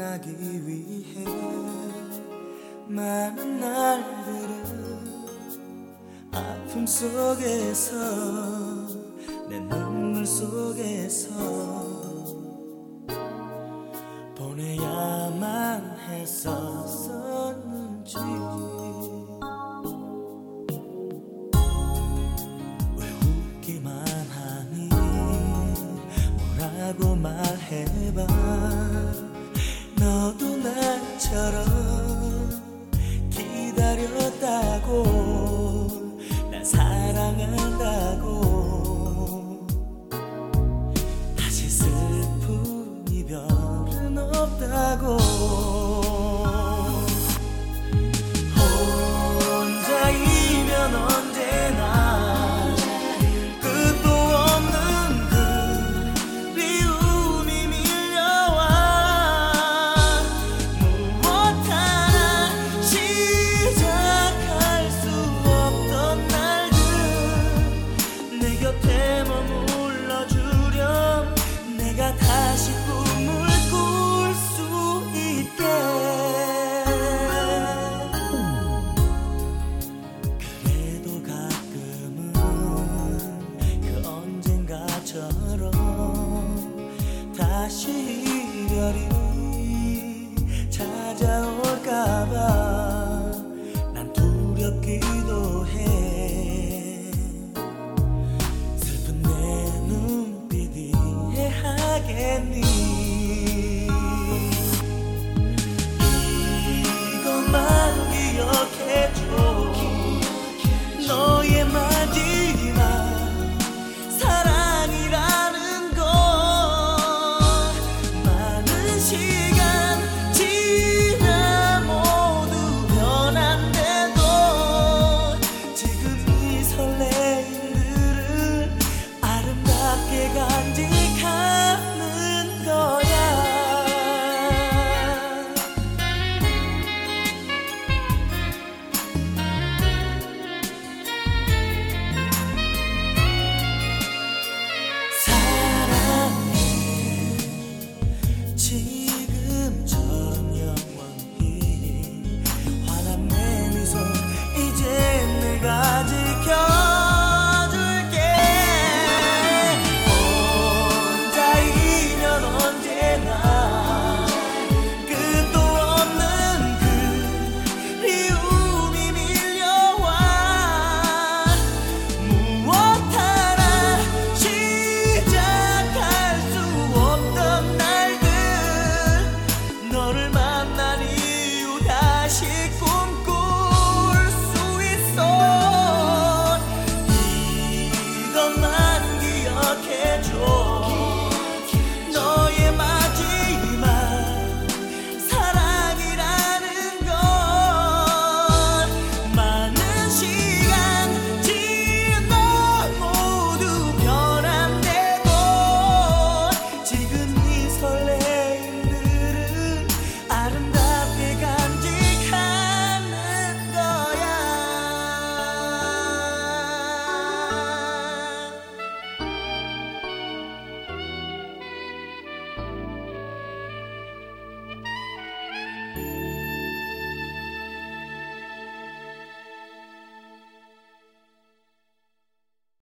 만나기 위해 많은 날들을 아픔 속에서 내 눈물 속에서 보내야만 했었는지 왜 웃기만 하니 뭐라고 말해봐 너도 나처럼 기다렸다고 날 사랑한다고 다시 슬픈 이별은 없다고 혼자이면 언제나 끝도 없는 그리움이 밀려와 무엇 하나 시작할 수 없던 날들 내 곁에 머물러주렴 내가 다시 꿈을 꿀 수 있게 그래도 가끔은 그 언젠가처럼 다시 이별이